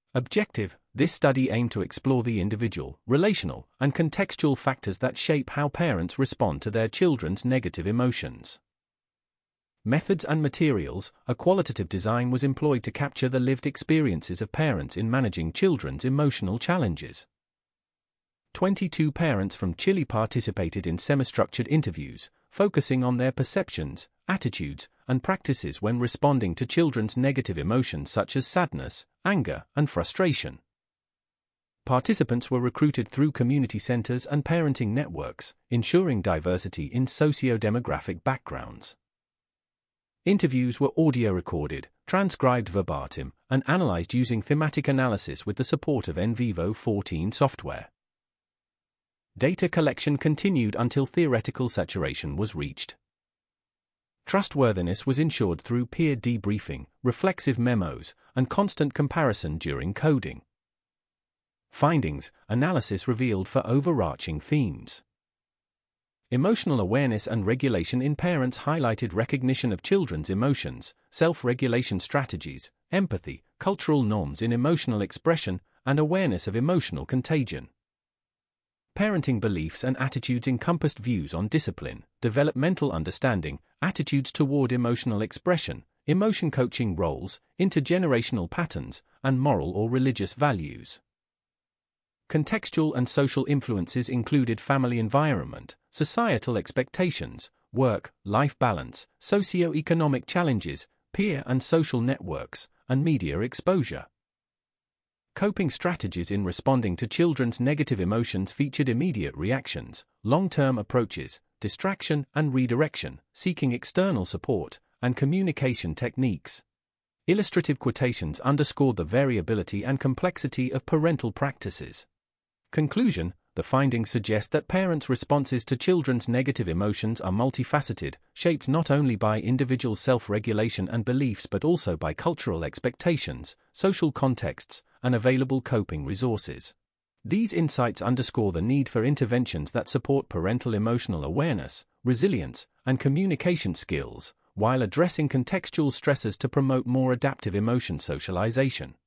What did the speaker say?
Objective: this study aimed to explore the individual, relational, and contextual factors that shape how parents respond to their children's negative emotions. Methods and materials: a qualitative design was employed to capture the lived experiences of parents in managing children's emotional challenges. 22 parents from Chile participated in semi-structured interviews, focusing on their perceptions, attitudes, and practices when responding to children's negative emotions such as sadness, anger, and frustration. Participants were recruited through community centers and parenting networks, ensuring diversity in socio-demographic backgrounds. Interviews were audio recorded, transcribed verbatim, and analyzed using thematic analysis with the support of NVivo 14 software. Data collection continued until theoretical saturation was reached. Trustworthiness was ensured through peer debriefing, reflexive memos, and constant comparison during coding. Findings: analysis revealed for overarching themes. Emotional awareness and regulation in parents highlighted recognition of children's emotions, self-regulation strategies, empathy, cultural norms in emotional expression, and awareness of emotional contagion. Parenting beliefs and attitudes encompassed views on discipline, developmental understanding, attitudes toward emotional expression, emotion coaching roles, intergenerational patterns, and moral or religious values. Contextual and social influences included family environment, societal expectations, work-life balance, socio-economic challenges, peer and social networks, and media exposure. Coping strategies in responding to children's negative emotions featured immediate reactions, long-term approaches, distraction and redirection, seeking external support, and communication techniques. Illustrative quotations underscored the variability and complexity of parental practices. Conclusion: the findings suggest that parents' responses to children's negative emotions are multifaceted, shaped not only by individual self-regulation and beliefs but also by cultural expectations, social contexts, and available coping resources. These insights underscore the need for interventions that support parental emotional awareness, resilience, and communication skills, while addressing contextual stressors to promote more adaptive emotion socialization.